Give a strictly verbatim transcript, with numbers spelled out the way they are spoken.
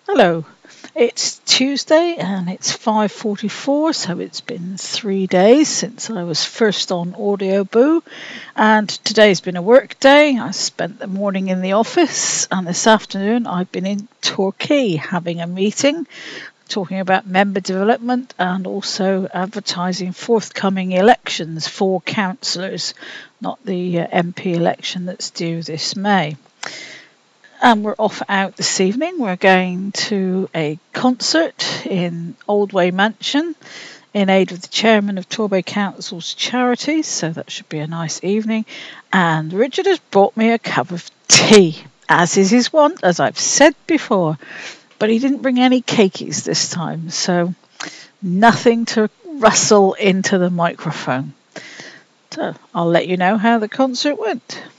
Hello. It's Tuesday and it's five forty-four, so it's been three days since I was first on Audio Boo, and today's been a work day. I spent the morning in the office, and this afternoon I've been in Torquay having a meeting talking about member development and also advertising forthcoming elections for councillors, not the uh, M P election that's due this May. And we're off out this evening. We're going to a concert in Oldway Mansion in aid of the chairman of Torbay Council's charities, so that should be a nice evening. And Richard has brought me a cup of tea, as is his wont, as I've said before. But he didn't bring any cakeys this time, so nothing to rustle into the microphone. So I'll let you know how the concert went.